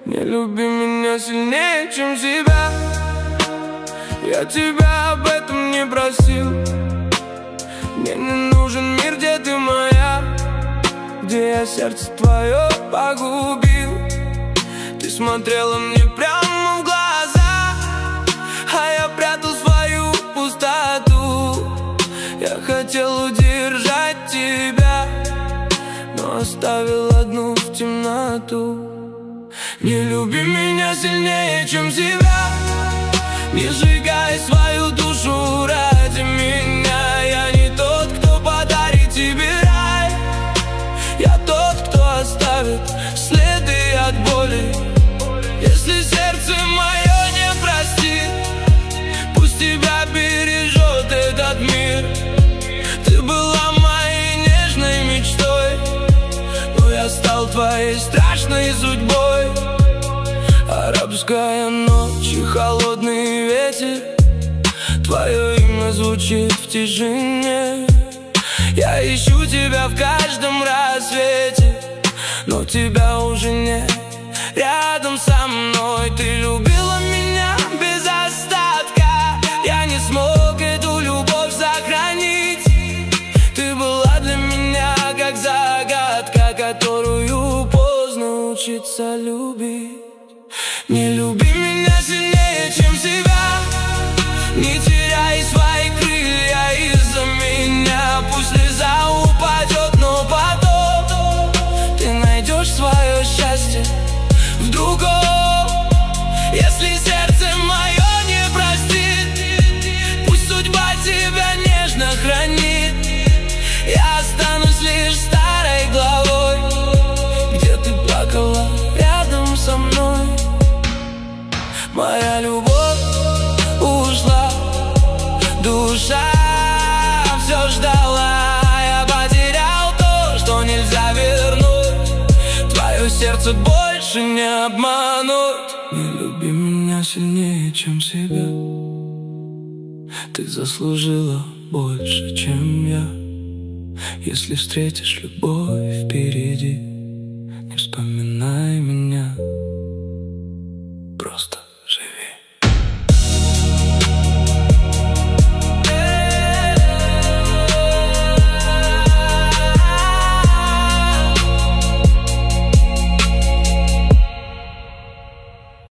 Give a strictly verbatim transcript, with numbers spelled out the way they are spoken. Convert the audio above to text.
Не люби меня сильнее, чем себя. Я тебя об этом не просил. Мне не нужен мир, где ты моя, где я сердце твое погубил. Ты смотрела мне прямо в глаза, а я прятал свою пустоту. Я хотел удержать тебя, но оставил одну в темноту. Не люби меня сильнее, чем себя. Не сжигай свою душу ради меня. Я не тот, кто подарит тебе рай. Я тот, кто оставит следы от боли. Если сердце мое не простит, пусть тебя бережет этот мир. Ты была моей нежной мечтой, но я стал твоей страшной судьбой. Арабская ночь и холодный ветер, твое имя звучит в тишине. Я ищу тебя в каждом рассвете, но тебя уже нет рядом со мной. Ты любила меня без остатка, я не смог эту любовь сохранить. Ты была для меня как загадка, которую поздно учиться любить. Не люби меня сильнее, чем себя. Не теряй свои крылья из-за меня. Пусть слеза упадет, но потом ты найдешь свое счастье в другом. Если сердце мое не простит, пусть судьба тебя нежно хранит. Я останусь лишь старой главой, где ты плакала рядом со мной. Моя любовь ушла, душа все ждала. Я потерял то, что нельзя вернуть. Твое сердце больше не обмануть. Не люби меня сильнее, чем себя. Ты заслужила больше, чем я. Если встретишь любовь впереди,